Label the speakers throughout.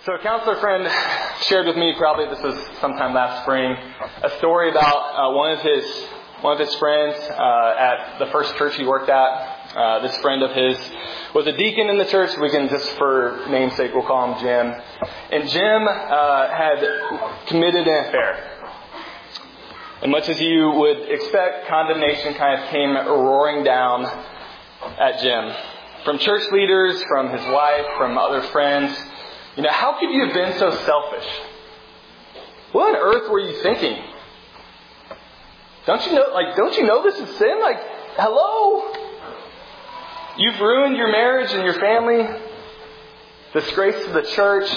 Speaker 1: So a counselor friend shared with me, probably this was sometime last spring, a story about one of his friends at the first church he worked at. This friend of his was a deacon in the church. We can, just for namesake, we'll call him Jim. And Jim had committed an affair. And much as you would expect, condemnation kind of came roaring down at Jim. From church leaders, from his wife, from other friends. You know, how could you have been so selfish? What on earth were you thinking? Don't you know this is sin? Hello? You've ruined your marriage and your family. Disgrace to the church.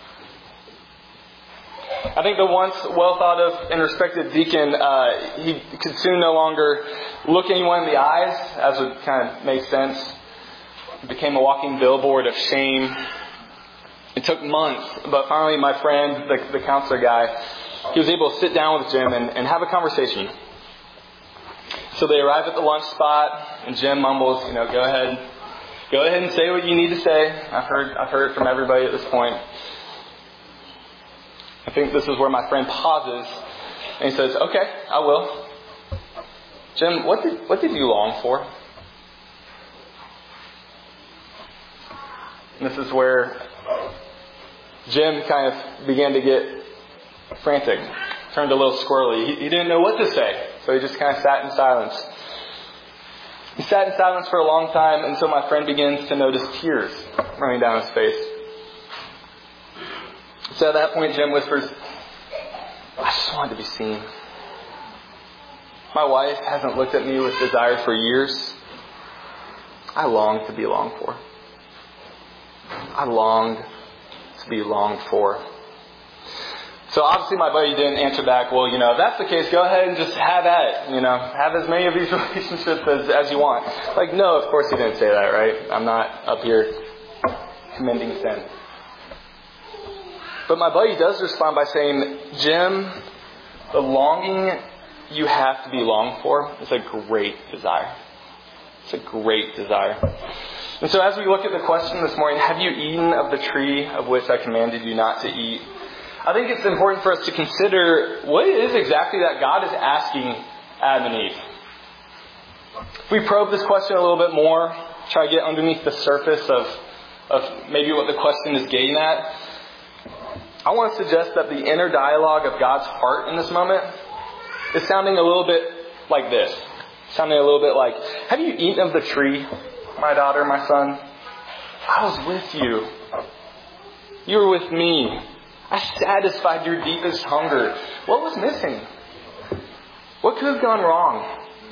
Speaker 1: I think the once well thought of and respected deacon, he could soon no longer look anyone in the eyes, as would kind of make sense. He became a walking billboard of shame. It took months, but finally my friend, the counselor guy, he was able to sit down with Jim and have a conversation. So they arrive at the lunch spot, and Jim mumbles, go ahead and say what you need to say. I've heard it from everybody at this point. I think this is where my friend pauses, and he says, "Okay, I will. Jim, what did you long for?" And this is where Jim kind of began to get frantic, turned a little squirrely. He didn't know what to say, so he just kind of sat in silence. He sat in silence for a long time until my friend begins to notice tears running down his face. So at that point, Jim whispers, "I just wanted to be seen. My wife hasn't looked at me with desire for years. I long to be longed for. I longed to be longed for." So obviously my buddy didn't answer back, "Well, if that's the case, go ahead and just have at it. Have as many of these relationships as you want." No, of course he didn't say that, right? I'm not up here commending sin. But my buddy does respond by saying, "Jim, the longing you have to be longed for is a great desire. It's a great desire." And so as we look at the question this morning, have you eaten of the tree of which I commanded you not to eat? I think it's important for us to consider what it is exactly that God is asking Adam and Eve. If we probe this question a little bit more, try to get underneath the surface of maybe what the question is getting at, I want to suggest that the inner dialogue of God's heart in this moment is sounding a little bit like this. Sounding a little bit like, "Have you eaten of the tree, my daughter, my son? I was with you. You were with me. I satisfied your deepest hunger. What was missing? What could have gone wrong?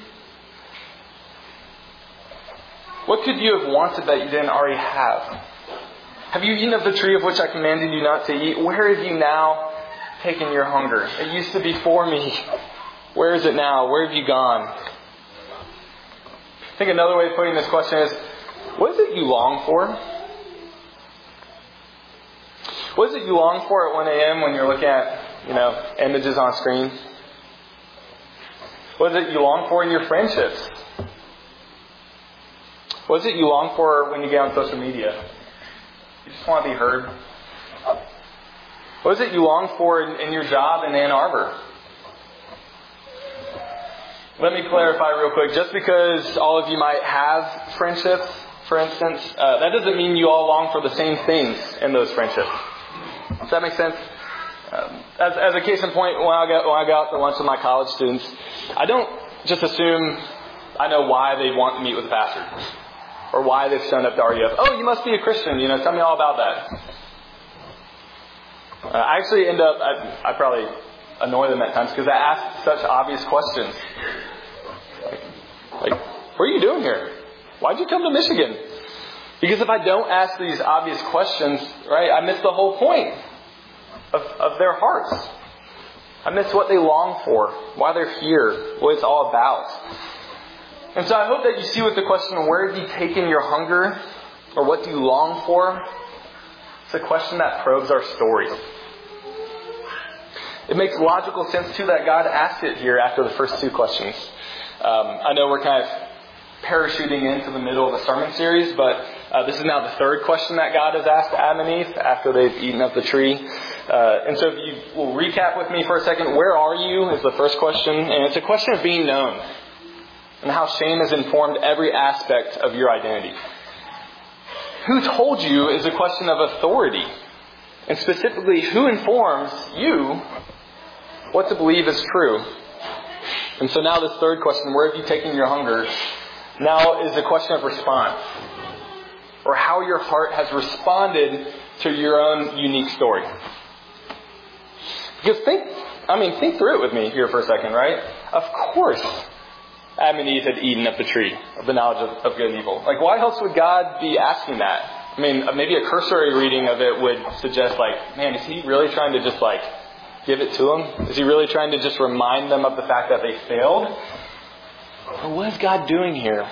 Speaker 1: What could you have wanted that you didn't already have? Have you eaten of the tree of which I commanded you not to eat? Where have you now taken your hunger? It used to be for me. Where is it now? Where have you gone?" I think another way of putting this question is, what is it you long for? What is it you long for at 1 a.m. when you're looking at, images on screen? What is it you long for in your friendships? What is it you long for when you get on social media? You just want to be heard. What is it you long for in your job in Ann Arbor? Let me clarify real quick. Just because all of you might have friendships, for instance, that doesn't mean you all long for the same things in those friendships. Does that make sense? As a case in point, when I go out to lunch with my college students, I don't just assume I know why they want to meet with the pastor or why they've shown up to RUF. "Oh, you must be a Christian. Tell me all about that." I actually end up, I probably annoy them at times because I ask such obvious questions. Like, "What are you doing here? Why'd you come to Michigan?" Because if I don't ask these obvious questions, right, I miss the whole point of their hearts. I miss what they long for, why they're here, what it's all about. And so I hope that you see with the question, where have you taken your hunger? Or what do you long for? It's a question that probes our story. It makes logical sense, too, that God asked it here after the first two questions. I know we're kind of parachuting into the middle of a sermon series, but This is now the third question that God has asked Adam and Eve after they've eaten of the tree. And so if you will recap with me for a second, where are you is the first question. And it's a question of being known and how shame has informed every aspect of your identity. Who told you is a question of authority. And specifically, who informs you what to believe is true. And so now this third question, where have you taken your hunger, now is a question of response. Or how your heart has responded to your own unique story. Because think through it with me here for a second, right? Of course, Adam and Eve had eaten of the tree of the knowledge of good and evil. Like, why else would God be asking that? I mean, maybe a cursory reading of it would suggest, like, man, is he really trying to just, like, give it to them? Is he really trying to just remind them of the fact that they failed? Or what is God doing here?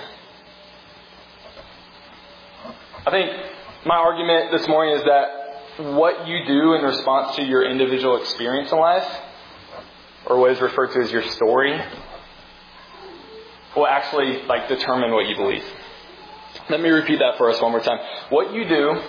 Speaker 1: I think my argument this morning is that what you do in response to your individual experience in life, or what is referred to as your story, will actually determine what you believe. Let me repeat that for us one more time. What you do,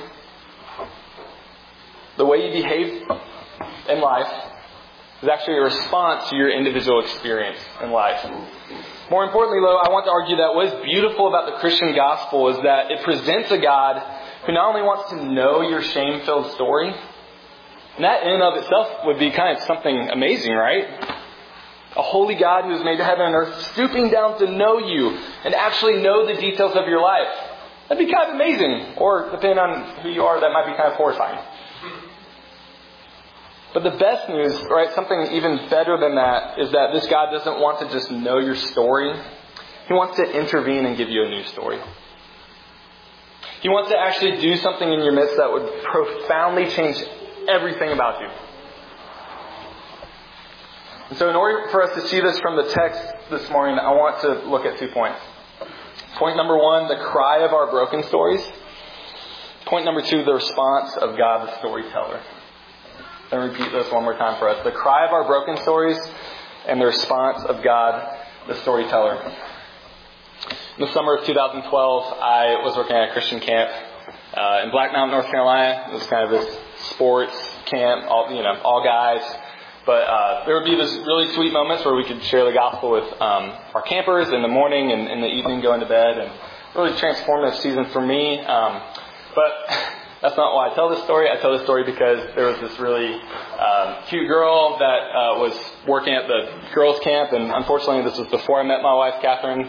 Speaker 1: the way you behave in life, is actually a response to your individual experience in life. More importantly, though, I want to argue that what is beautiful about the Christian gospel is that it presents a God who not only wants to know your shame-filled story, and that in and of itself would be kind of something amazing, right? A holy God who has made heaven and earth, stooping down to know you and actually know the details of your life. That'd be kind of amazing. Or, depending on who you are, that might be kind of horrifying. But the best news, right, something even better than that, is that this God doesn't want to just know your story. He wants to intervene and give you a new story. He wants to actually do something in your midst that would profoundly change everything about you. And so in order for us to see this from the text this morning, I want to look at 2 points. Point number 1, the cry of our broken stories. Point number 2, the response of God the storyteller. Let me repeat this one more time for us. The cry of our broken stories and the response of God the storyteller. In the summer of 2012, I was working at a Christian camp in Black Mountain, North Carolina. It was kind of this sports camp, all guys. But there would be these really sweet moments where we could share the gospel with our campers in the morning and in the evening going to bed. And really transformative season for me. But that's not why I tell this story. I tell this story because there was this really cute girl that was working at the girls' camp. And unfortunately, this was before I met my wife, Catherine.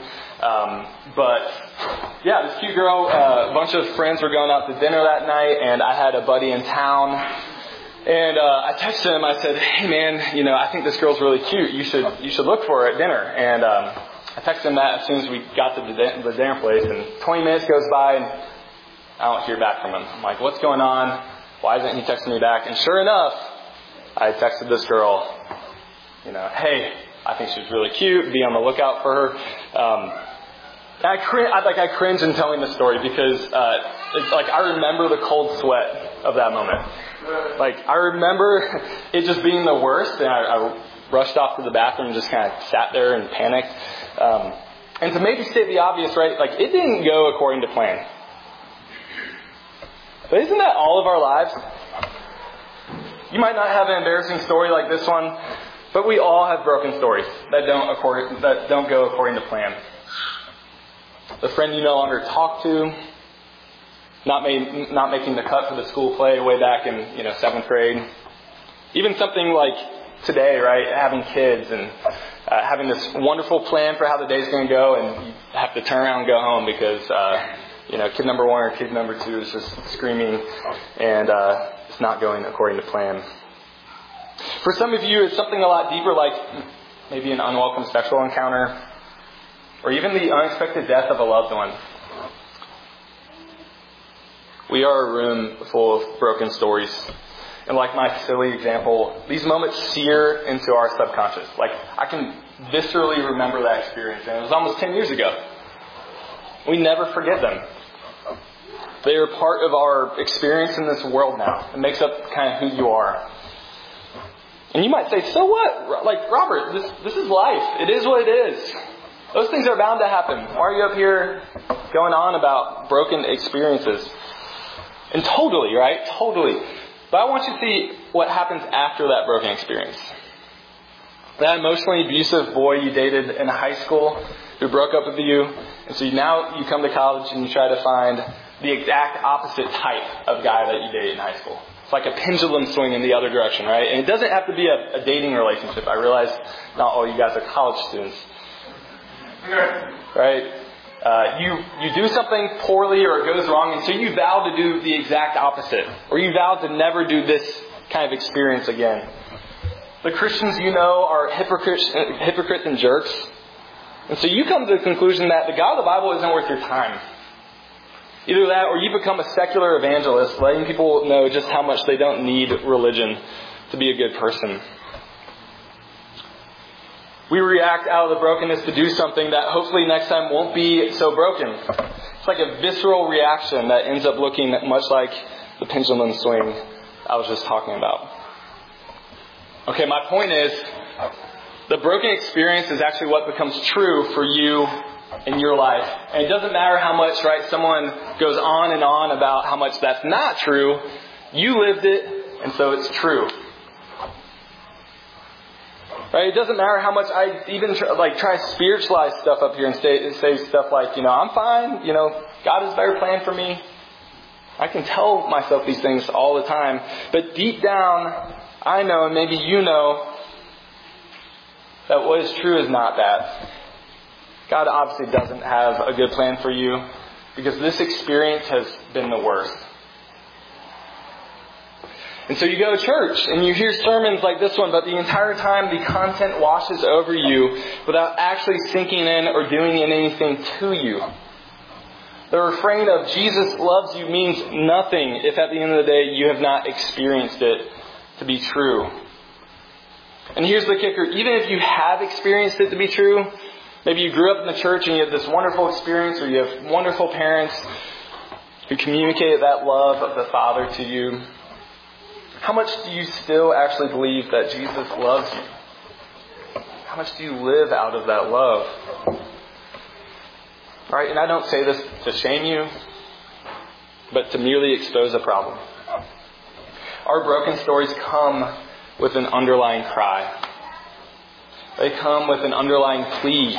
Speaker 1: But yeah, this cute girl, a bunch of friends were going out to dinner that night. And I had a buddy in town. And I texted him. I said, "Hey man, I think this girl's really cute. You should look for her at dinner." And I texted him that as soon as we got to the dinner place. And 20 minutes goes by, and I don't hear back from him. I'm like, "What's going on? Why isn't he texting me back?" And sure enough, I texted this girl, "Hey, I think she's really cute. Be on the lookout for her." I cringe in telling this story because I remember the cold sweat of that moment. I remember it just being the worst, and I rushed off to the bathroom and just kind of sat there and panicked. And to maybe state the obvious, right? It didn't go according to plan. But isn't that all of our lives? You might not have an embarrassing story like this one, but we all have broken stories that don't go according to plan. The friend you no longer talk to, not making the cut for the school play way back in 7th grade. Even something like today, right? Having kids and having this wonderful plan for how the day's going to go, and you have to turn around and go home because kid number 1 or kid number 2 is just screaming and it's not going according to plan. For some of you, it's something a lot deeper, like maybe an unwelcome sexual encounter, or even the unexpected death of a loved one. We are a room full of broken stories. And like my silly example, these moments sear into our subconscious. I can viscerally remember that experience, and it was almost 10 years ago. We never forget them. They are part of our experience in this world now. It makes up kind of who you are. And you might say, so what? Robert, this is life. It is what it is. Those things are bound to happen. Why are you up here going on about broken experiences. And totally, right? Totally. But I want you to see what happens after that broken experience. That emotionally abusive boy you dated in high school who broke up with you, and so now you come to college and you try to find the exact opposite type of guy that you dated in high school. It's like a pendulum swing in the other direction, right? And it doesn't have to be a dating relationship. I realize not all you guys are college students. Right? You do something poorly or it goes wrong, and so you vow to do the exact opposite. Or you vow to never do this kind of experience again. The Christians you know are hypocrites and jerks. And so you come to the conclusion that the God of the Bible isn't worth your time. Either that or you become a secular evangelist, letting people know just how much they don't need religion to be a good person. We react out of the brokenness to do something that hopefully next time won't be so broken. It's like a visceral reaction that ends up looking much like the pendulum swing I was just talking about. Okay, my point is, the broken experience is actually what becomes true for you in your life. And it doesn't matter how much, right, someone goes on and on about how much that's not true. You lived it, and so it's true. Right? It doesn't matter how much I even try to spiritualize stuff up here and say stuff like, I'm fine, God has a better plan for me. I can tell myself these things all the time. But deep down, I know, and maybe you know, that what is true is not that. God obviously doesn't have a good plan for you because this experience has been the worst. And so you go to church and you hear sermons like this one, but the entire time the content washes over you without actually sinking in or doing anything to you. The refrain of Jesus loves you means nothing if at the end of the day you have not experienced it to be true. And here's the kicker. Even if you have experienced it to be true, maybe you grew up in the church and you have this wonderful experience, or you have wonderful parents who communicated that love of the Father to you. How much do you still actually believe that Jesus loves you? How much do you live out of that love? Right? And I don't say this to shame you, but to merely expose a problem. Our broken stories come with an underlying cry. They come with an underlying plea.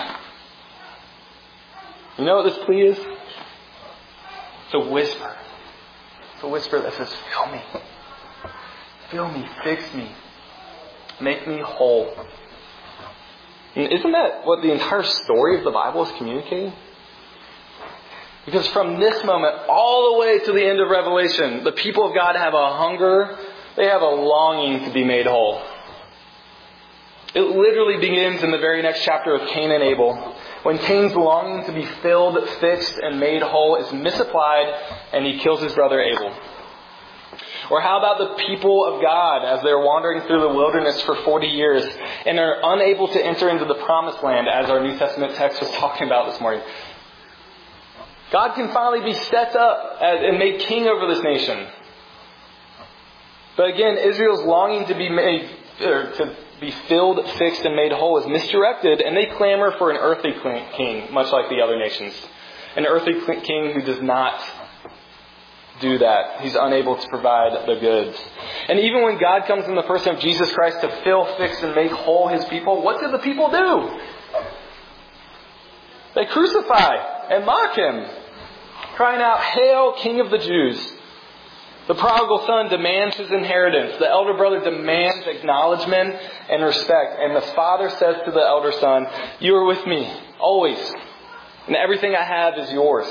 Speaker 1: You know what this plea is? It's a whisper. It's a whisper that says, "Fill me. Fill me. Fix me. Make me whole." And isn't that what the entire story of the Bible is communicating? Because from this moment all the way to the end of Revelation, the people of God have a hunger, they have a longing to be made whole. It literally begins in the very next chapter of Cain and Abel, when Cain's longing to be filled, fixed, and made whole is misapplied, and he kills his brother Abel. Or how about the people of God as they're wandering through the wilderness for 40 years and are unable to enter into the promised land, as our New Testament text was talking about this morning? God can finally be set up and made king over this nation. But again, Israel's longing to be made, to be filled, fixed, and made whole is misdirected, and they clamor for an earthly king, much like the other nations. An earthly king who does not do that. He's unable to provide the goods. And even when God comes in the person of Jesus Christ to fill, fix, and make whole His people, what did the people do? They crucify and mock Him, crying out, "Hail, King of the Jews!" The prodigal son demands his inheritance. The elder brother demands acknowledgement and respect. And the father says to the elder son, "You are with me, always. And everything I have is yours."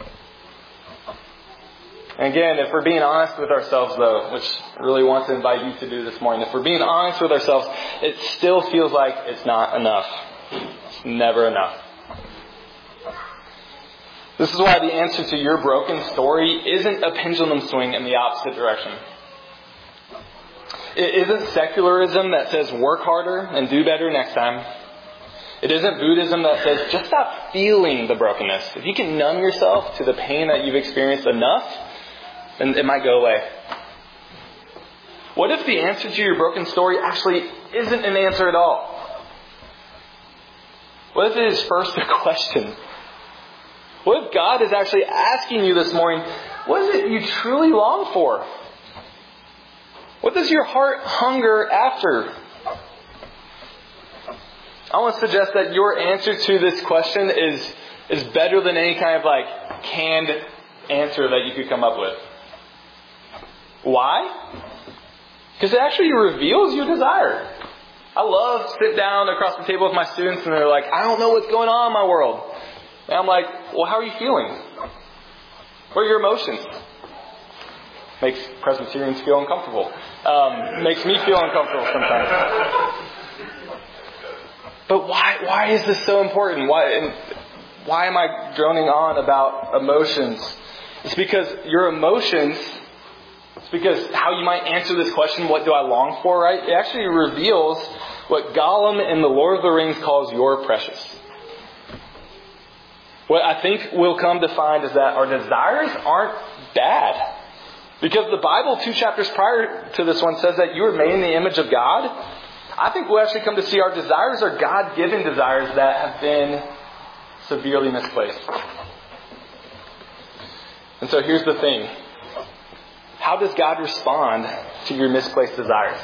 Speaker 1: And again, if we're being honest with ourselves, though, which I really want to invite you to do this morning, if we're being honest with ourselves, it still feels like it's not enough. It's never enough. This is why the answer to your broken story isn't a pendulum swing in the opposite direction. It isn't secularism that says work harder and do better next time. It isn't Buddhism that says just stop feeling the brokenness. If you can numb yourself to the pain that you've experienced enough, then it might go away. What if the answer to your broken story actually isn't an answer at all? What if it is first a question? What if God is actually asking you this morning, what is it you truly long for? What does your heart hunger after? I want to suggest that your answer to this question is better than any kind of canned answer that you could come up with. Why? Because it actually reveals your desire. I love to sit down across the table with my students and they're like, I don't know what's going on in my world. And I'm like, well, how are you feeling? What are your emotions? Makes Presbyterians feel uncomfortable. Makes me feel uncomfortable sometimes. But why is this so important? Why am I droning on about emotions? It's because your emotions, it's because how you might answer this question, what do I long for, right? It actually reveals what Gollum in The Lord of the Rings calls your precious. What I think we'll come to find is that our desires aren't bad. Because the Bible, 2 chapters prior to this one, says that you were made in the image of God. I think we'll actually come to see our desires are God-given desires that have been severely misplaced. And so here's the thing. How does God respond to your misplaced desires?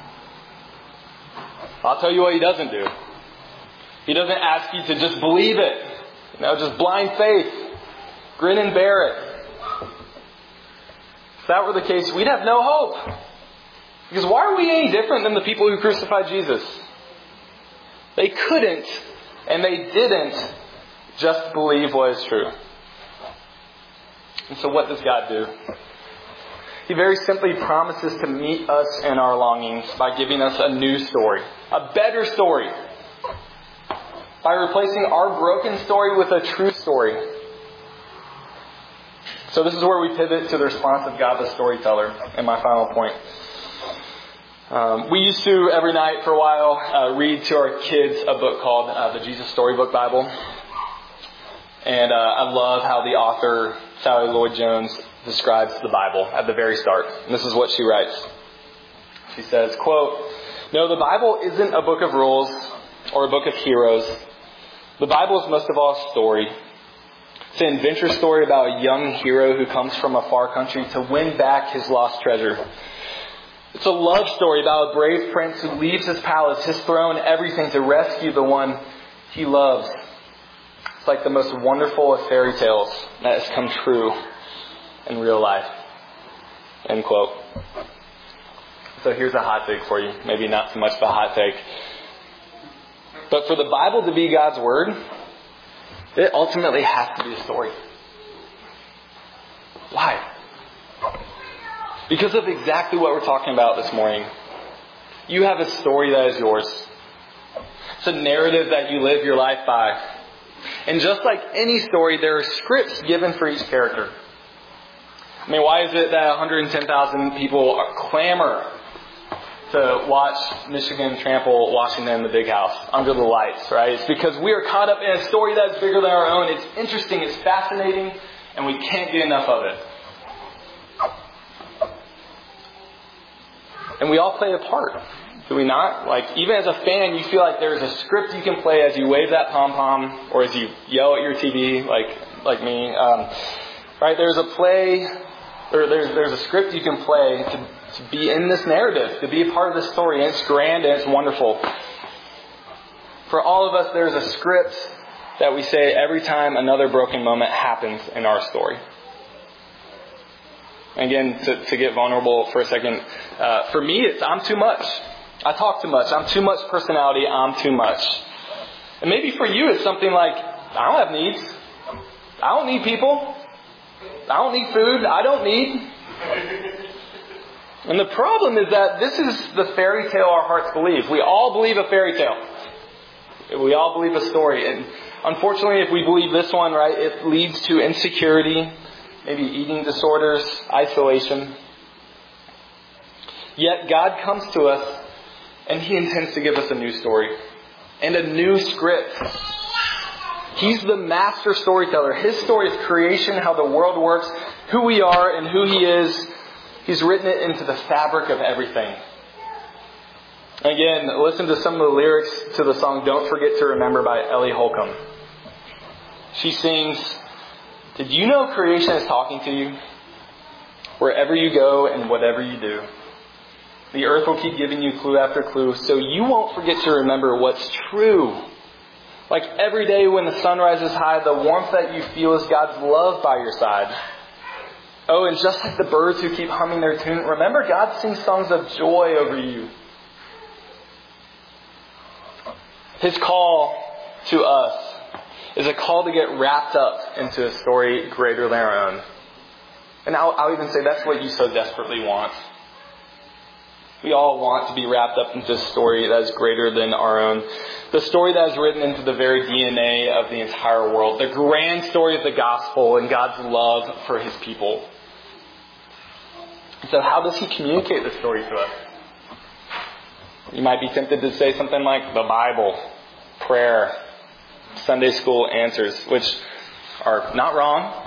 Speaker 1: I'll tell you what He doesn't do. He doesn't ask you to just believe it. Just blind faith. Grin and bear it. If that were the case, we'd have no hope. Because why are we any different than the people who crucified Jesus? They couldn't, and they didn't, just believe what is true. And so what does God do? He very simply promises to meet us in our longings by giving us a new story. A better story. By replacing our broken story with a true story. So this is where we pivot to the response of God the storyteller in my final point. We used to, every night for a while, read to our kids a book called the Jesus Storybook Bible. And I love how the author, Sally Lloyd-Jones, describes the Bible at the very start. And this is what she writes. She says, quote, "No, the Bible isn't a book of rules or a book of heroes. The Bible is most of all a story. It's an adventure story about a young hero who comes from a far country to win back his lost treasure. It's a love story about a brave prince who leaves his palace, his throne, everything to rescue the one he loves. It's like the most wonderful of fairy tales that has come true in real life." End quote. So here's a hot take for you. Maybe not so much of a hot take. But for the Bible to be God's Word, it ultimately has to be a story. Why? Because of exactly what we're talking about this morning. You have a story that is yours. It's a narrative that you live your life by. And just like any story, there are scripts given for each character. I mean, why is it that 110,000 people clamor to watch Michigan trample Washington in the big house under the lights, right? It's because we are caught up in a story that's bigger than our own. It's interesting, it's fascinating, and we can't get enough of it. And we all play a part, do we not? Even as a fan, you feel like there's a script you can play as you wave that pom-pom or as you yell at your TV, like me. Right? There's a play, or there's a script you can play to be in this narrative, to be a part of this story. And it's grand and it's wonderful. For all of us, there's a script that we say every time another broken moment happens in our story. Again, to get vulnerable for a second, for me, it's I'm too much. I talk too much. I'm too much personality. I'm too much. And maybe for you, it's something like, I don't have needs. I don't need people. I don't need food. I don't need. And the problem is that this is the fairy tale our hearts believe. We all believe a fairy tale. We all believe a story. And unfortunately, if we believe this one, right, it leads to insecurity, maybe eating disorders, isolation. Yet God comes to us and He intends to give us a new story and a new script. He's the master storyteller. His story is creation, how the world works, who we are and who He is. He's written it into the fabric of everything. Again, listen to some of the lyrics to the song Don't Forget to Remember by Ellie Holcomb. She sings, Did you know creation is talking to you? Wherever you go and whatever you do. The earth will keep giving you clue after clue, so you won't forget to remember what's true. Like every day when the sun rises high, the warmth that you feel is God's love by your side. Oh, and just like the birds who keep humming their tune, remember God sings songs of joy over you. His call to us is a call to get wrapped up into a story greater than our own. And I'll even say that's what you so desperately want. We all want to be wrapped up into a story that is greater than our own. The story that is written into the very DNA of the entire world. The grand story of the gospel and God's love for His people. So how does He communicate this story to us? You might be tempted to say something like the Bible, prayer, Sunday school answers, which are not wrong.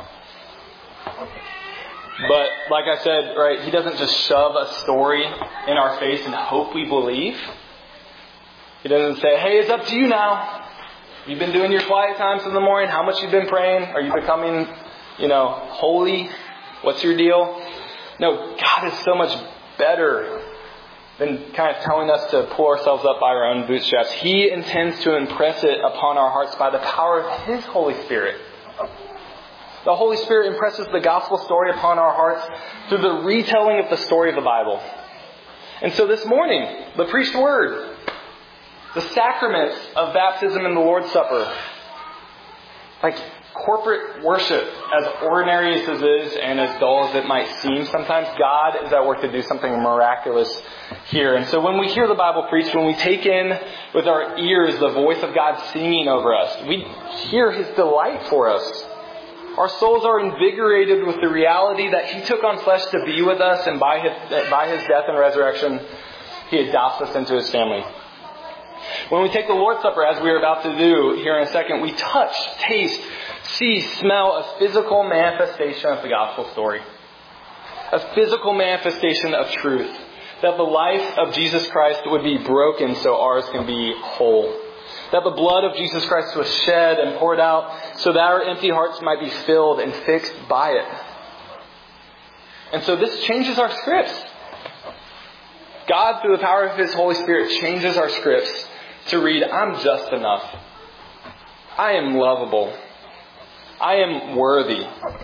Speaker 1: But like I said, right, He doesn't just shove a story in our face and hope we believe. He doesn't say, hey, it's up to you now. You've been doing your quiet times in the morning. How much you've been praying? Are you becoming, holy? What's your deal? No, God is so much better than kind of telling us to pull ourselves up by our own bootstraps. He intends to impress it upon our hearts by the power of His Holy Spirit. The Holy Spirit impresses the gospel story upon our hearts through the retelling of the story of the Bible. And so this morning, the preached word, the sacraments of baptism and the Lord's Supper, like corporate worship, as ordinary as it is and as dull as it might seem, sometimes God is at work to do something miraculous here. And so when we hear the Bible preached, when we take in with our ears the voice of God singing over us, we hear His delight for us. Our souls are invigorated with the reality that He took on flesh to be with us, and by His death and resurrection, He adopts us into His family. When we take the Lord's Supper, as we are about to do here in a second, we touch, taste, see, smell a physical manifestation of the gospel story. A physical manifestation of truth. That the life of Jesus Christ would be broken so ours can be whole. That the blood of Jesus Christ was shed and poured out so that our empty hearts might be filled and fixed by it. And so this changes our scripts. God, through the power of His Holy Spirit, changes our scripts to read, I'm just enough. I am lovable. I am worthy.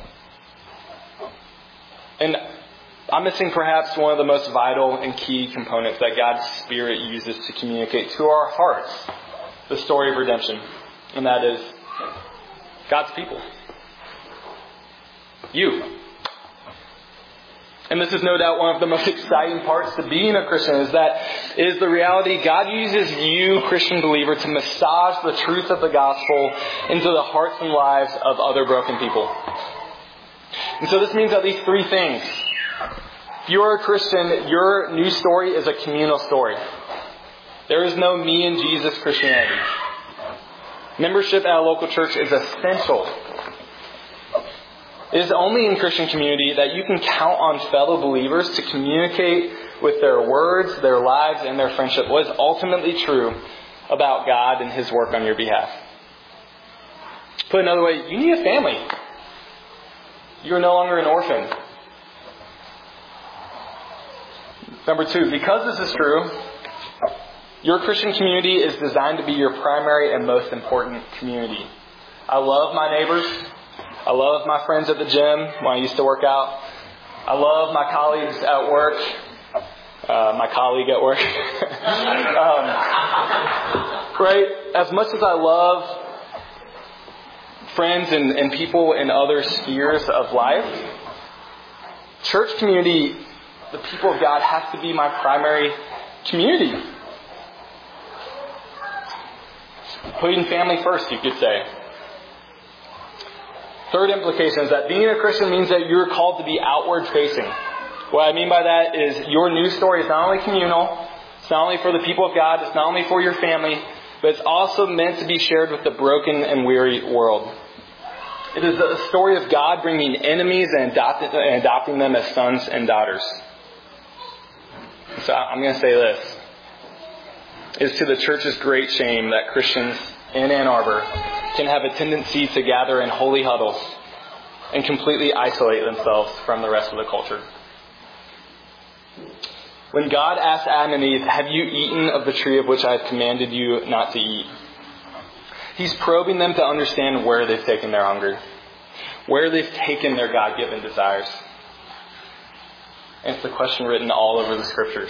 Speaker 1: And I'm missing perhaps one of the most vital and key components that God's Spirit uses to communicate to our hearts the story of redemption. And that is God's people. You. And this is no doubt one of the most exciting parts to being a Christian, is the reality God uses you, Christian believer, to massage the truth of the gospel into the hearts and lives of other broken people. And so this means at least three things. If you're a Christian, your new story is a communal story. There is no me and Jesus Christianity. Membership at a local church is essential. It is only in Christian community that you can count on fellow believers to communicate with their words, their lives, and their friendship what is ultimately true about God and His work on your behalf. Put another way, you need a family. You are no longer an orphan. Number two, because this is true, your Christian community is designed to be your primary and most important community. I love my neighbors. I love my friends at the gym when I used to work out. I love my colleagues at work. My colleague at work. Right? As much as I love friends and people in other spheres of life, church community, the people of God, has to be my primary community. Putting family first, you could say. Third implication is that being a Christian means that you're called to be outward facing. What I mean by that is your news story is not only communal, it's not only for the people of God, it's not only for your family, but it's also meant to be shared with the broken and weary world. It is a story of God bringing enemies and adopting them as sons and daughters. So I'm going to say this. It is to the church's great shame that Christians in Ann Arbor can have a tendency to gather in holy huddles and completely isolate themselves from the rest of the culture. When God asked Adam and Eve, "Have you eaten of the tree of which I have commanded you not to eat?" He's probing them to understand where they've taken their hunger, where they've taken their God-given desires. And it's a question written all over the Scriptures.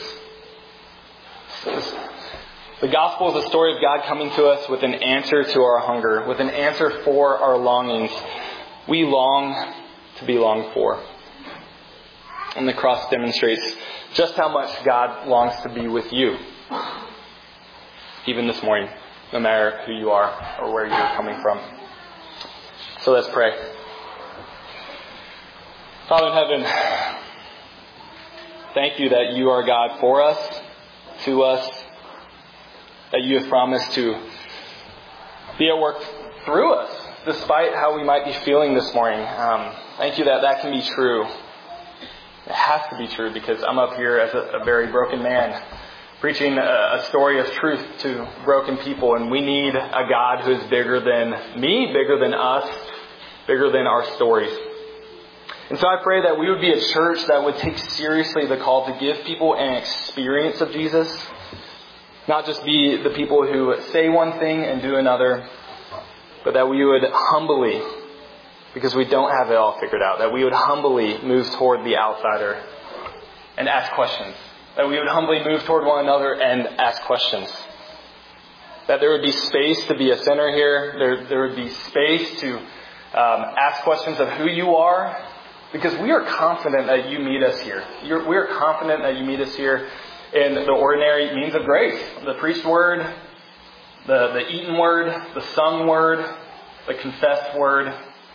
Speaker 1: The gospel is a story of God coming to us with an answer to our hunger, with an answer for our longings. We long to be longed for. And the cross demonstrates just how much God longs to be with you, even this morning, no matter who you are or where you're coming from. So let's pray. Father in heaven, thank you that you are God for us, to us, that you have promised to be at work through us, despite how we might be feeling this morning. Thank you that that can be true. It has to be true because I'm up here as a very broken man, preaching a story of truth to broken people, and we need a God who is bigger than me, bigger than us, bigger than our stories. And so I pray that we would be a church that would take seriously the call to give people an experience of Jesus, not just be the people who say one thing and do another, but that we would humbly, because we don't have it all figured out, that we would humbly move toward the outsider and ask questions. That we would humbly move toward one another and ask questions. That there would be space to be a sinner here. There would be space to ask questions of who you are, because we are confident that you meet us here. We are confident that you meet us here in the ordinary means of grace. The preached word, the eaten word, the sung word, the confessed word.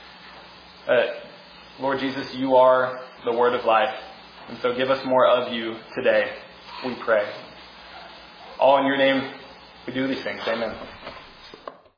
Speaker 1: Lord Jesus, you are the word of life. And so give us more of you today, we pray. All in your name, we do these things. Amen.